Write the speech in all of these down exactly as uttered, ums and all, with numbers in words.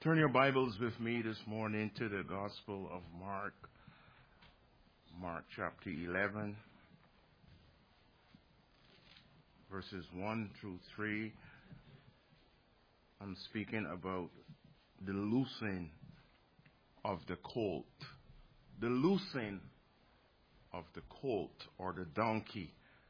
Turn your Bibles with me this morning to the Gospel of Mark, Mark chapter eleven, verses one through three. I'm speaking about the loosing of the colt, the loosing of the colt or the donkey.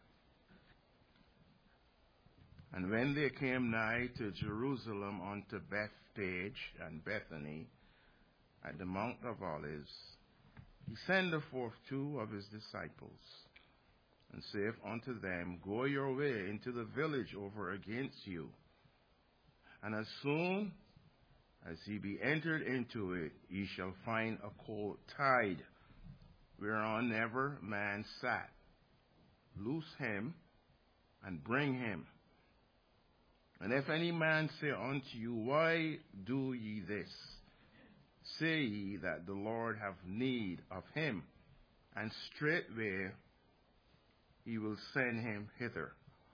And when they came nigh to Jerusalem unto Bethphage and Bethany at the Mount of Olives, he sendeth forth two of his disciples, and saith unto them, Go your way into the village over against you. And as soon as ye be entered into it, ye shall find a colt tied, whereon never man sat. Loose him, and bring him. And if any man say unto you, Why do ye this? Say ye that the Lord have need of him, and straightway he will send him hither.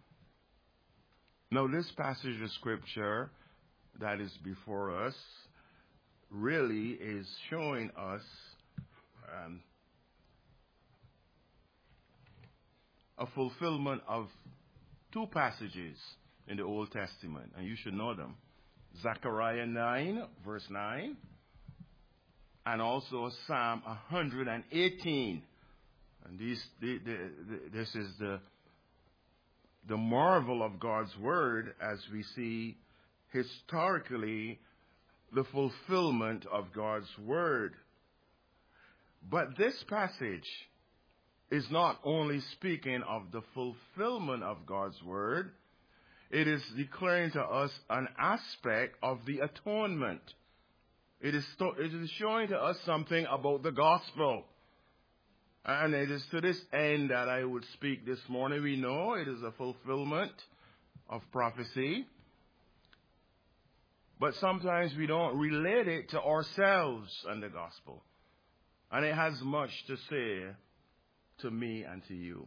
Now this passage of scripture that is before us really is showing us um, a fulfillment of two passages in the Old Testament, and you should know them. Zechariah nine, verse nine, and also Psalm one hundred eighteen. And these, the, the, the, this is the, the marvel of God's Word as we see historically the fulfillment of God's Word. But this passage is not only speaking of the fulfillment of God's Word, it is declaring to us an aspect of the atonement. It is, it is showing to us something about the gospel. And it is to this end that I would speak this morning. We know it is a fulfillment of prophecy. But sometimes we don't relate it to ourselves and the gospel. And it has much to say to me and to you.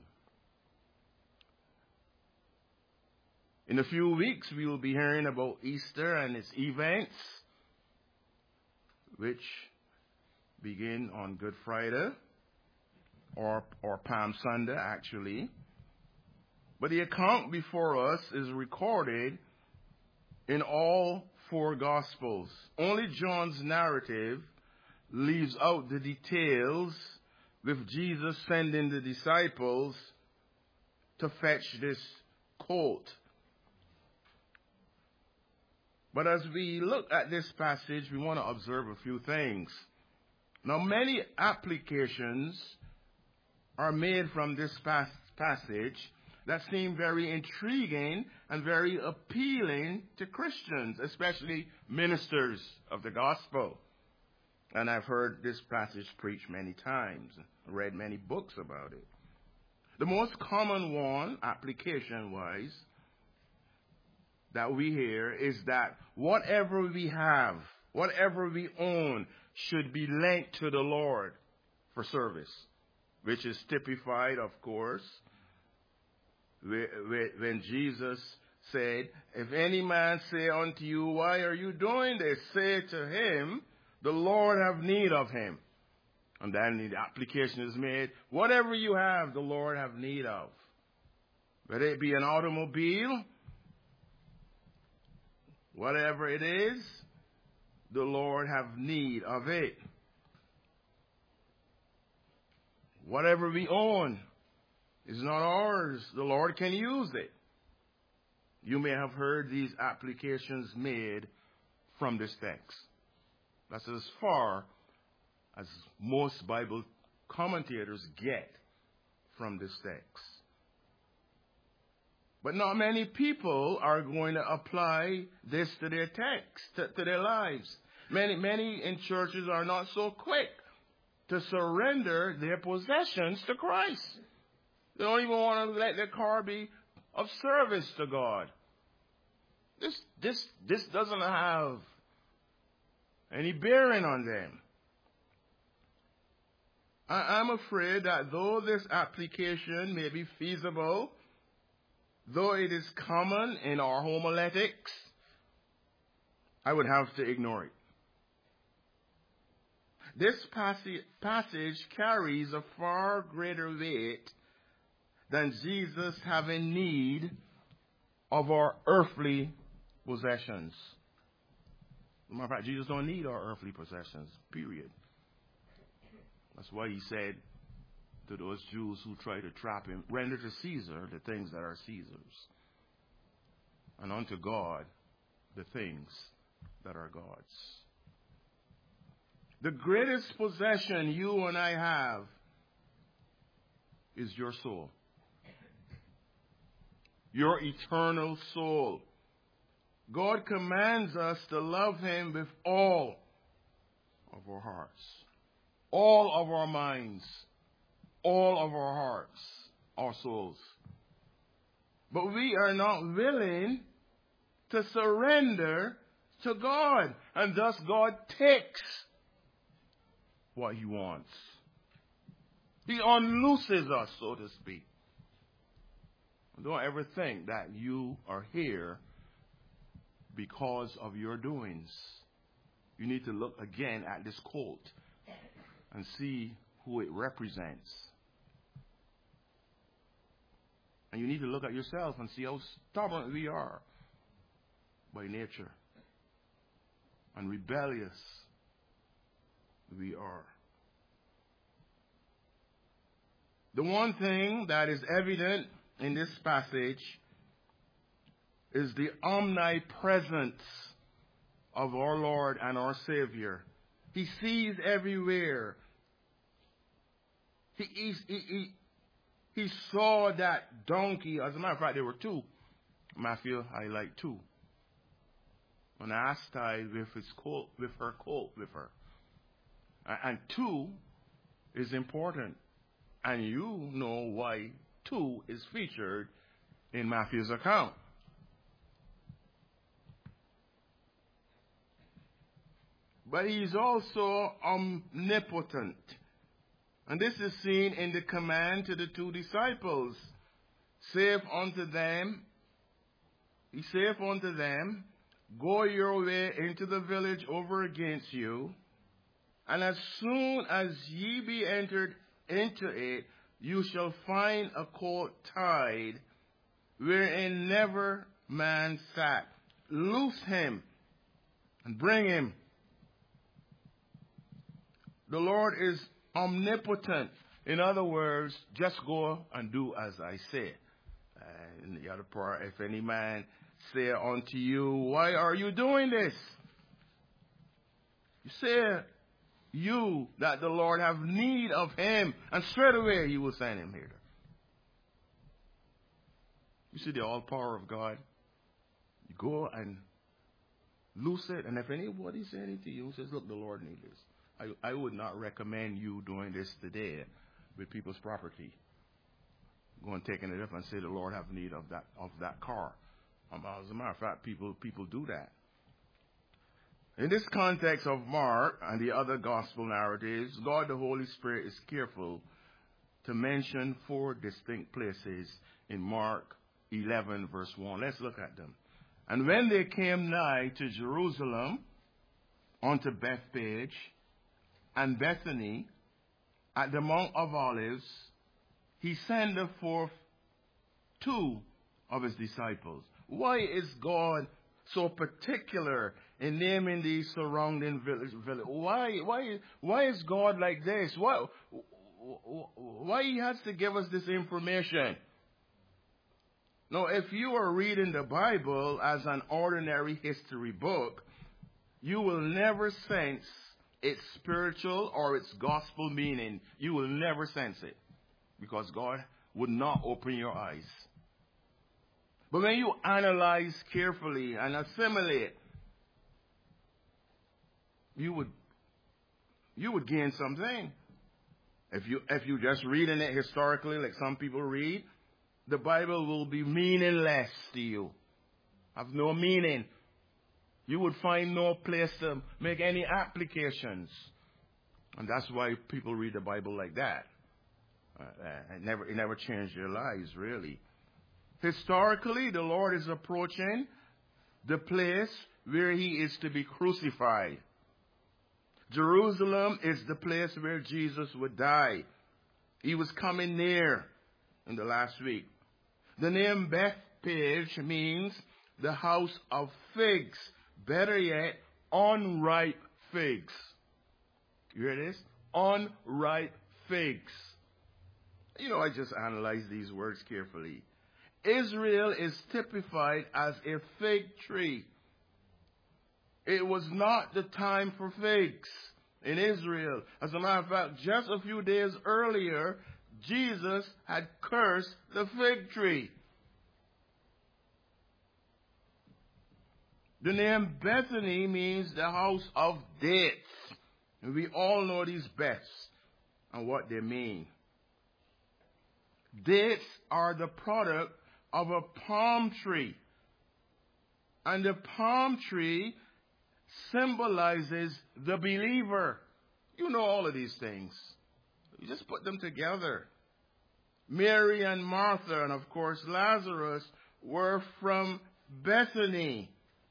In a few weeks, we will be hearing about Easter and its events, which begin on Good Friday, or, or Palm Sunday, actually. But the account before us is recorded in all four Gospels. Only John's narrative leaves out the details, with Jesus sending the disciples to fetch this colt. But as we look at this passage, we want to observe a few things. Now, many applications are made from this pas- passage that seem very intriguing and very appealing to Christians, especially ministers of the gospel. And I've heard this passage preached many times, read many books about it. The most common one, application-wise, that we hear is that whatever we have, whatever we own, should be lent to the Lord for service, which is typified, of course, when Jesus said, If any man say unto you, Why are you doing this? Say to him, The Lord have need of him. And then the application is made, whatever you have, the Lord have need of. Whether it be an automobile, whatever it is, the Lord have need of it. Whatever we own is not ours. The Lord can use it. You may have heard these applications made from this text. That's as far as most Bible commentators get from this text. But not many people are going to apply this to their text, to, to their lives. Many, many in churches are not so quick to surrender their possessions to Christ. They don't even want to let their car be of service to God. This, this, this doesn't have any bearing on them. I, I'm afraid that though this application may be feasible, though it is common in our homiletics, I would have to ignore it. This passage carries a far greater weight than Jesus having need of our earthly possessions. As a matter of fact, Jesus don't need our earthly possessions, period. That's why he said to those Jews who try to trap him, render to Caesar the things that are Caesar's, and unto God the things that are God's. The greatest possession you and I have is your soul. Your eternal soul. God commands us to love him with all of our hearts, all of our minds, all of our hearts, our souls. But we are not willing to surrender to God. And thus God takes what he wants. He unlooses us, so to speak. Don't ever think that you are here because of your doings. You need to look again at this colt and see who it represents. And you need to look at yourself and see how stubborn we are by nature and rebellious we are. The one thing that is evident in this passage is the omnipresence of our Lord and our Savior. He sees everywhere. He, he, he, he, he saw that donkey. As a matter of fact, there were two. Matthew, I like two. An ass tied with his colt, with her colt, with her. And two is important. And you know why two is featured in Matthew's account. But he's also omnipotent. And this is seen in the command to the two disciples. Saith unto them, he saith unto them, go your way into the village over against you, and as soon as ye be entered into it, you shall find a colt tied, wherein never man sat. Loose him and bring him. The Lord is omnipotent. In other words, just go and do as I say. Uh, in the other part, if any man say unto you, why are you doing this? You say you that the Lord have need of him, and straight away he will send him here. You see the all power of God. You go and loose it, and if anybody say anything to you, says, look, the Lord needs this. I, I would not recommend you doing this today with people's property. Go and take it up and say the Lord have need of that of that car. Um, as a matter of fact, people people do that. In this context of Mark and the other gospel narratives, God the Holy Spirit is careful to mention four distinct places in Mark eleven verse one. Let's look at them. And when they came nigh to Jerusalem, unto Bethphage and Bethany, at the Mount of Olives, he sendeth forth two of his disciples. Why is God so particular in naming these surrounding villages? Why, why, why is God like this? Why, why he has to give us this information? Now, if you are reading the Bible as an ordinary history book, you will never sense its spiritual or its gospel meaning. You will never sense it, because God would not open your eyes. But when you analyze carefully and assimilate, you would you would gain something. If you if you just reading it historically, like some people read, the Bible will be meaningless to you. Have no meaning. You would find no place to make any applications. And that's why people read the Bible like that. Uh, it never it never changed their lives, really. Historically, the Lord is approaching the place where he is to be crucified. Jerusalem is the place where Jesus would die. He was coming near in the last week. The name Bethpage means the house of figs. Better yet, unripe figs. You hear this? Unripe figs. You know, I just analyzed these words carefully. Israel is typified as a fig tree. It was not the time for figs in Israel. As a matter of fact, just a few days earlier, Jesus had cursed the fig tree. The name Bethany means the house of dates. And we all know these Beths and what they mean. Dates are the product of a palm tree. And the palm tree symbolizes the believer. You know all of these things. You just put them together. Mary and Martha and, of course, Lazarus were from Bethany.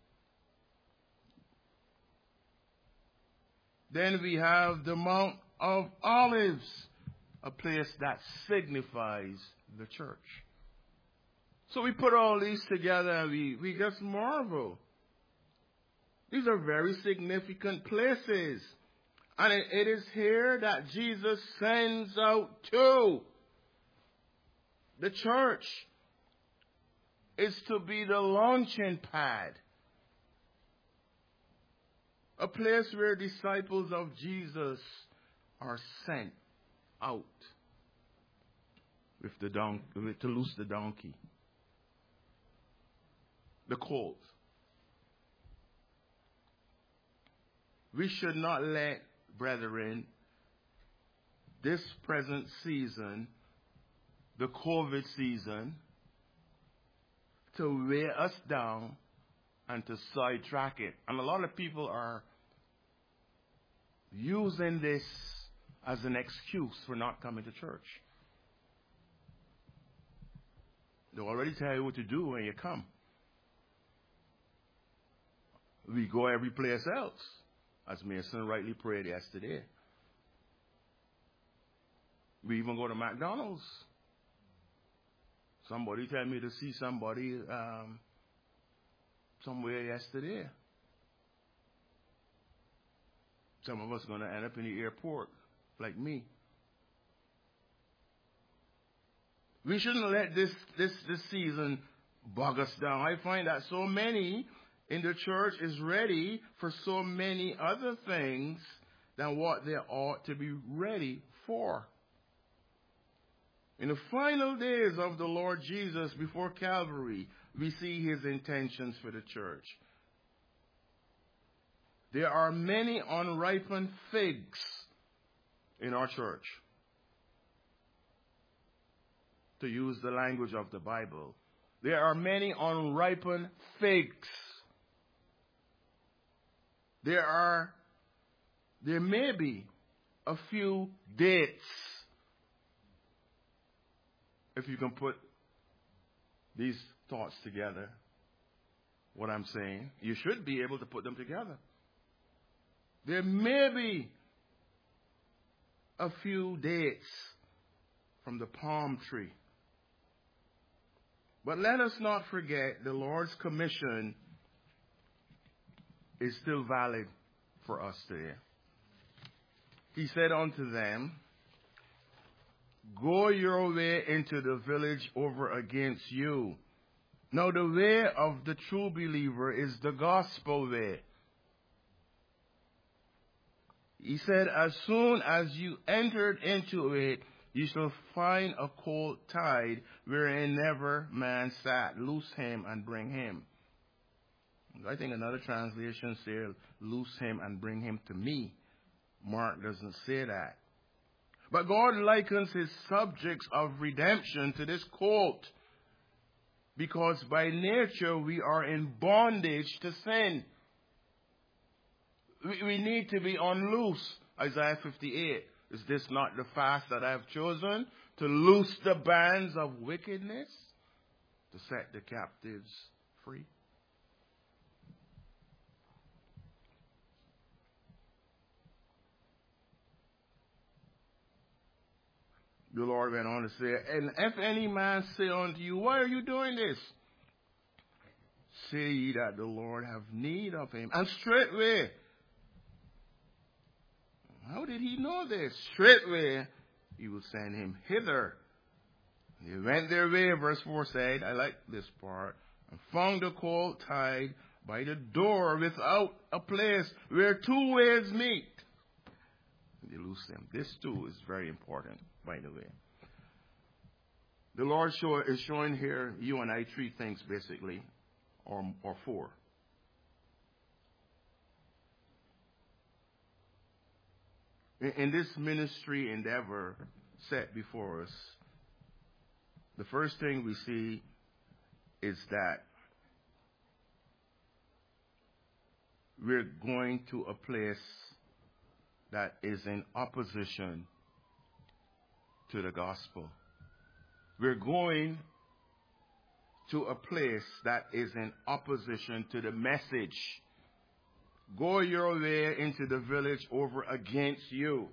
Then we have the Mount of Olives, a place that signifies the church. So we put all these together and we, we just marvel. These are very significant places. And it, it is here that Jesus sends out to. The church is to be the launching pad. A place where disciples of Jesus are sent out with the don- with, to loose the donkey, the colt. We should not let, brethren, this present season, the COVID season, to weigh us down and to sidetrack it. And a lot of people are using this as an excuse for not coming to church. They'll already tell you what to do when you come. We go every place else, as Mason rightly prayed yesterday. We even go to McDonald's. Somebody told me to see somebody um, somewhere yesterday. Some of us are going to end up in the airport, like me. We shouldn't let this, this, this season bog us down. I find that so many in the church is ready for so many other things than what they ought to be ready for. In the final days of the Lord Jesus before Calvary, we see his intentions for the church. There are many unripened figs in our church. To use the language of the Bible, there are many unripened figs. There are, there may be a few dates. If you can put these thoughts together, what I'm saying, you should be able to put them together. There may be a few dates from the palm tree. But let us not forget the Lord's commission is still valid for us today. He said unto them, go your way into the village over against you. Now the way of the true believer is the gospel way. He said, as soon as you entered into it, you shall find a colt tied wherein never man sat. Loose him and bring him. I think another translation says, loose him and bring him to me. Mark doesn't say that. But God likens his subjects of redemption to this colt, because by nature we are in bondage to sin. We, we need to be unloose. Isaiah fifty-eight. Is this not the fast that I have chosen? To loose the bands of wickedness, to set the captives free. The Lord went on to say, and if any man say unto you, why are you doing this? Say ye that the Lord have need of him. And straightway, how did he know this? Straightway, he will send him hither. They went their way, verse four said, I like this part, and found the colt tied by the door without a place where two ways meet. They loose them. This too is very important, by the way. The Lord show, is showing here you and I three things basically, or, or four. In, in this ministry endeavor set before us, the first thing we see is that we're going to a place that is in opposition to the gospel. We're going to a place that is in opposition to the message. Go your way into the village over against you.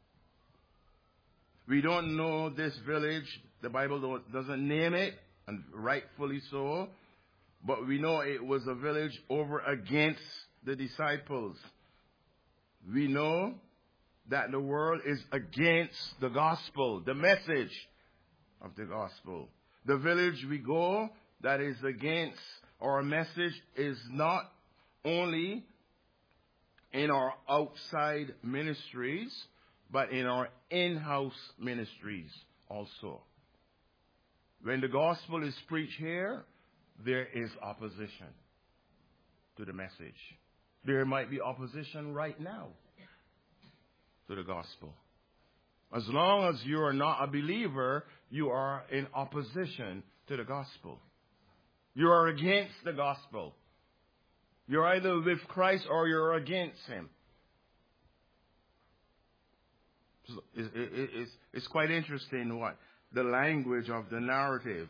We don't know this village. The Bible doesn't name it, and rightfully so. But we know it was a village over against the disciples. We know that the world is against the gospel, the message of the gospel. The village we go that is against our message is not only in our outside ministries, but in our in-house ministries also. When the gospel is preached here, there is opposition to the message. There might be opposition right now to the gospel. As long as you are not a believer, you are in opposition to the gospel. You are against the gospel. You're either with Christ or you're against him. So it, it, it's, it's quite interesting what the language of the narrative.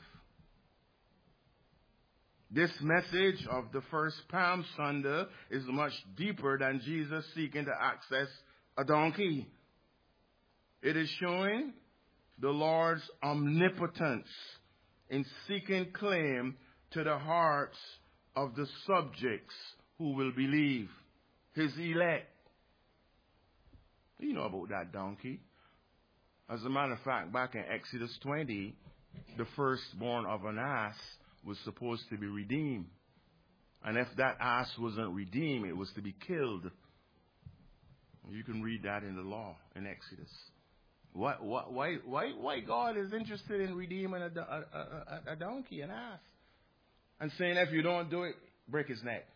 This message of the first Palm Sunday is much deeper than Jesus seeking to access a donkey. It is showing the Lord's omnipotence in seeking claim to the hearts of the subjects who will believe, his elect. You know about that donkey. As a matter of fact, back in Exodus twenty, the firstborn of an ass was supposed to be redeemed. And if that ass wasn't redeemed, it was to be killed. You can read that in the law in Exodus. Why, why, why, why God is interested in redeeming a, a, a, a donkey, an ass, and saying if you don't do it, break his neck?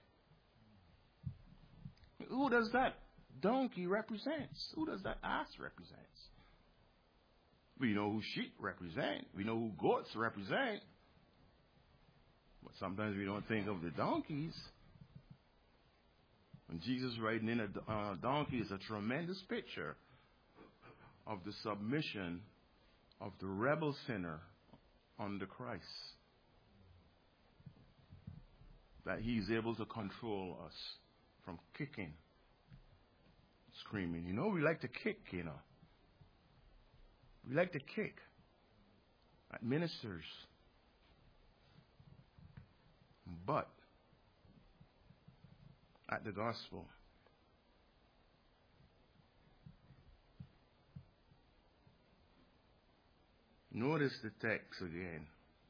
Who does that donkey represent? Who does that ass represent? We know who sheep represent. We know who goats represent. But sometimes we don't think of the donkeys. When Jesus riding in a uh, donkey is a tremendous picture of the submission of the rebel sinner under Christ. That he's able to control us from kicking, screaming. You know, we like to kick, you know. We like to kick at ministers. But at the gospel, notice the text again.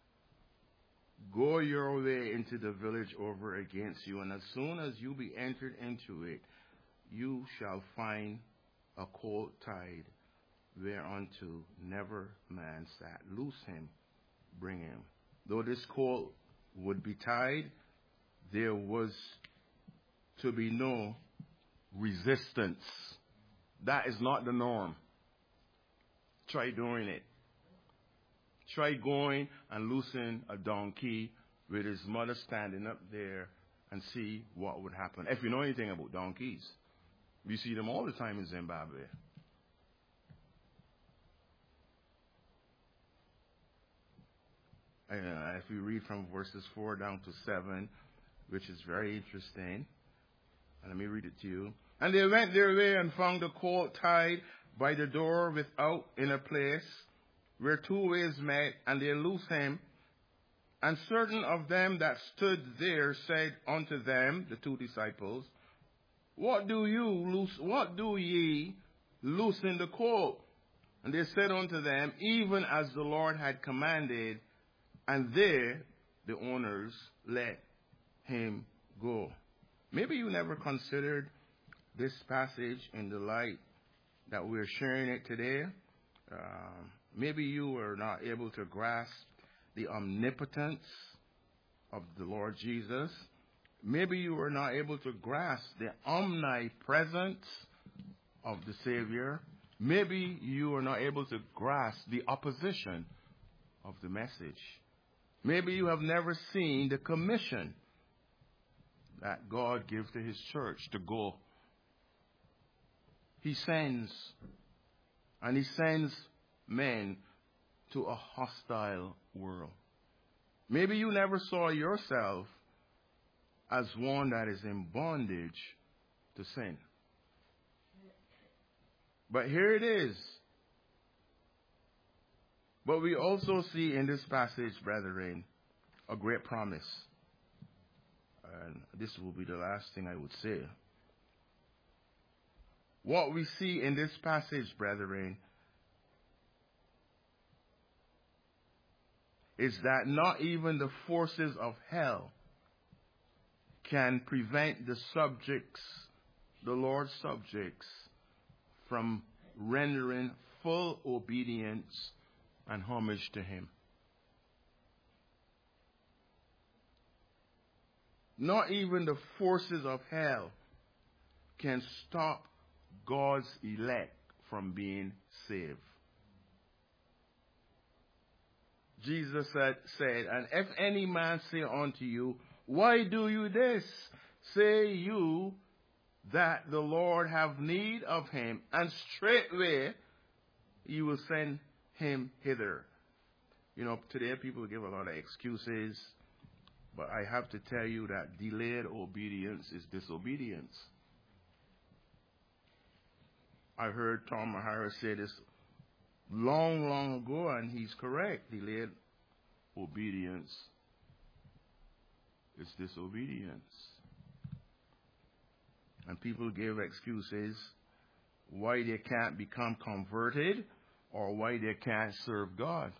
Go your way into the village over against you, and as soon as you be entered into it, you shall find a colt tied, whereunto never man sat. Loose him, bring him. Though this colt would be tied, there was to be no resistance. That is not the norm. Try doing it. Try going and loosing a donkey with his mother standing up there and see what would happen. If you know anything about donkeys, we see them all the time in Zimbabwe. Uh, if we read from verses four down to seven, which is very interesting. And let me read it to you. And they went their way and found the colt tied by the door without in a place where two ways met, and they loosed him. And certain of them that stood there said unto them, the two disciples, What do you loose? What do ye loosen the cord? And they said unto them, Even as the Lord had commanded. And there the owners let him go. Maybe you never considered this passage in the light that we're sharing it today. Um, maybe you were not able to grasp the omnipotence of the Lord Jesus. Maybe you were not able to grasp the omnipresence of the Savior. Maybe you were not able to grasp the opposition of the message. Maybe you have never seen the commission that God gives to his church to go. He sends, and he sends men to a hostile world. Maybe you never saw yourself as one that is in bondage to sin. But here it is. But we also see in this passage, brethren, a great promise. And this will be the last thing I would say. What we see in this passage, brethren, is that not even the forces of hell can prevent the subjects, the Lord's subjects, from rendering full obedience and homage to him. Not even the forces of hell can stop God's elect from being saved. Jesus said, said, And if any man say unto you, Why do you this? Say you that the Lord have need of him, and straightway he will send him hither. You know, today people give a lot of excuses, but I have to tell you that delayed obedience is disobedience. I heard Tom Harris say this long, long ago, and he's correct. Delayed obedience is disobedience. And people give excuses why they can't become converted or why they can't serve God.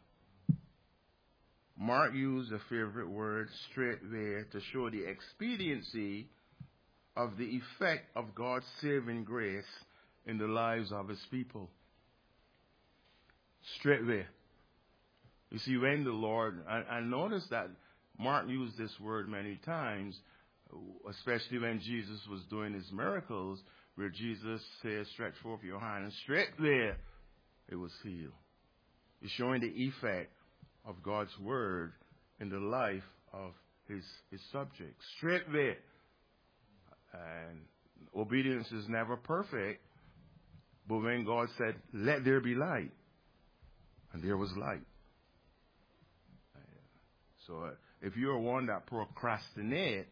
Mark used a favorite word, straightway, to show the expediency of the effect of God's saving grace in the lives of his people. Straightway. You see, when the Lord, I, I noticed that Mark used this word many times, especially when Jesus was doing his miracles, where Jesus said, Stretch forth your hand, and straightway it was healed. It's showing the effect of God's word in the life of his, his subjects. Straightway. And obedience is never perfect, but when God said, Let there be light, and there was light. So uh, if you're one that procrastinates,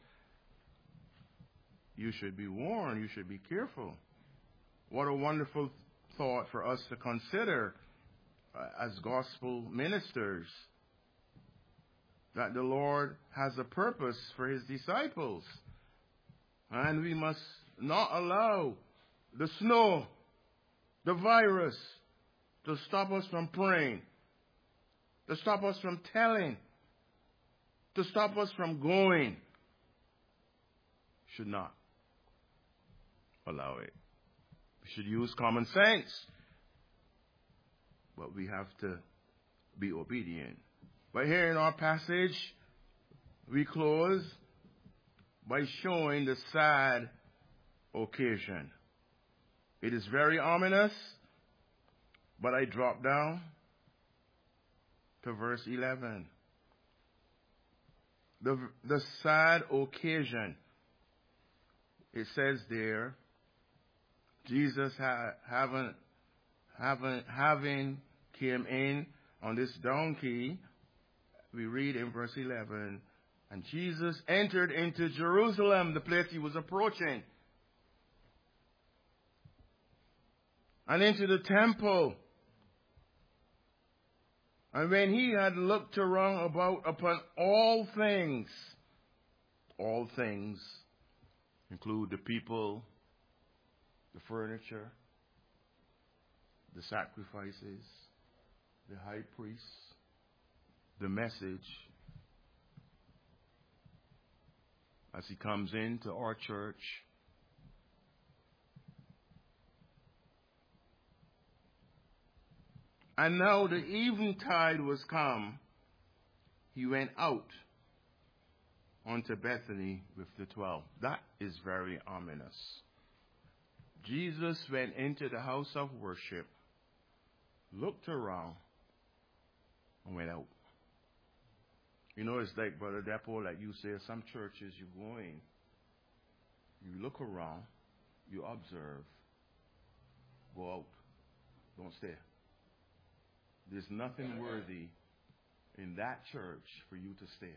you should be warned. You should be careful. What a wonderful thought for us to consider uh, as gospel ministers, that the Lord has a purpose for his disciples. And we must not allow the snow, the virus, to stop us from praying, to stop us from telling, to stop us from going. Should not allow it. We should use common sense. But we have to be obedient. But here in our passage, we close by showing the sad occasion. It is very ominous, but I drop down to verse eleven. The, the sad occasion. It says there, Jesus ha, having, having, having came in on this donkey. We read in verse eleven, and Jesus entered into Jerusalem, the place he was approaching, and into the temple. And when he had looked around about upon all things, all things include the people, the furniture, the sacrifices, the high priest, the message, as he comes into our church, and now the eventide was come, he went out unto Bethany with the twelve. That is very ominous. Jesus went into the house of worship, looked around, and went out. You know, it's like, Brother Depo, like you say, some churches you go in, you look around, you observe, go out, don't stay. There's nothing worthy in that church for you to stay.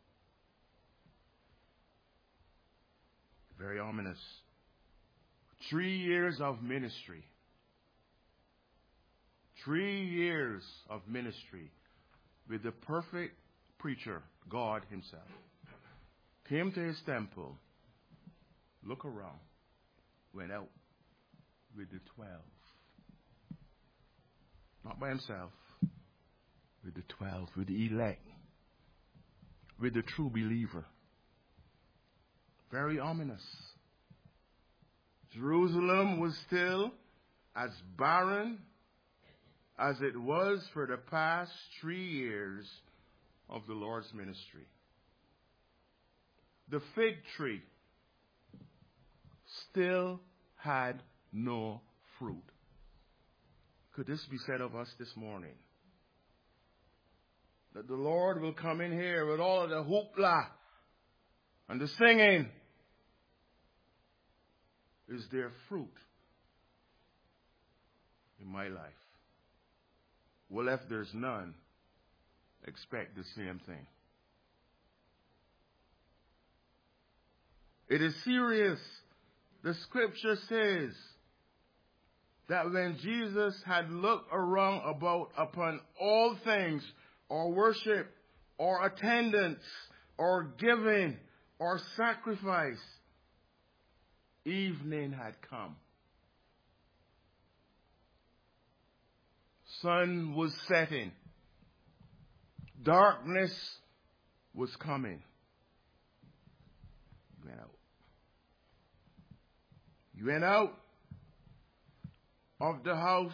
Very ominous. Three years of ministry. Three years of ministry with the perfect preacher, God himself. Came to his temple, look around, went out with the twelve. Not by himself, with the twelve, with the elect, with the true believer. Very ominous. Jerusalem was still as barren as it was for the past three years of the Lord's ministry. The fig tree still had no fruit. Could this be said of us this morning? That the Lord will come in here with all of the hoopla and the singing. Is there fruit in my life? Well, if there's none, expect the same thing. It is serious. The scripture says that when Jesus had looked around about upon all things, or worship, or attendance, or giving, or sacrifice, evening had come. Sun was setting. Darkness was coming. You went out. You went out of the house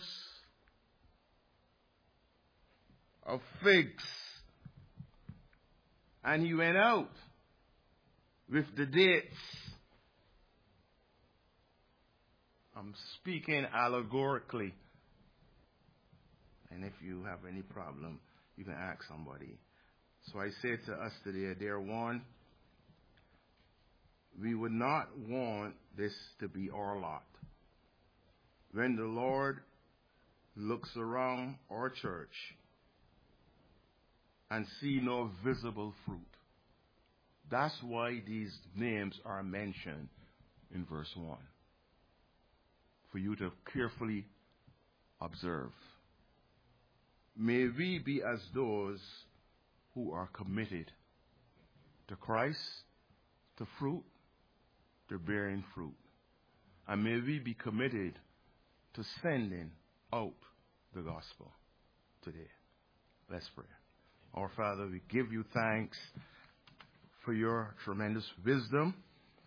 of figs, and he went out with the dates. I'm speaking allegorically, and if you have any problem, you can ask somebody. So I say to us today, dear one, we would not want this to be our lot. When the Lord looks around our church and see no visible fruit. That's why these names are mentioned in verse one. For you to carefully observe. May we be as those who are committed to Christ, to fruit, to bearing fruit. And may we be committed to sending out the gospel today. Let's pray. Our Father, we give you thanks for your tremendous wisdom.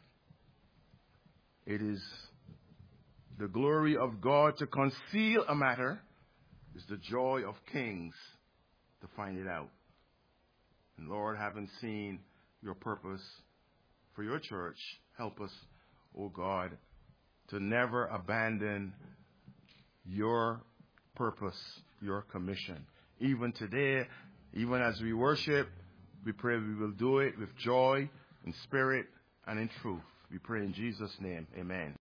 It is the glory of God to conceal a matter. It's the joy of kings to find it out. And Lord, having seen your purpose for your church, help us, O God, to never abandon your purpose, your commission. Even today, even as we worship, we pray we will do it with joy, in spirit, and in truth. We pray in Jesus' name. Amen.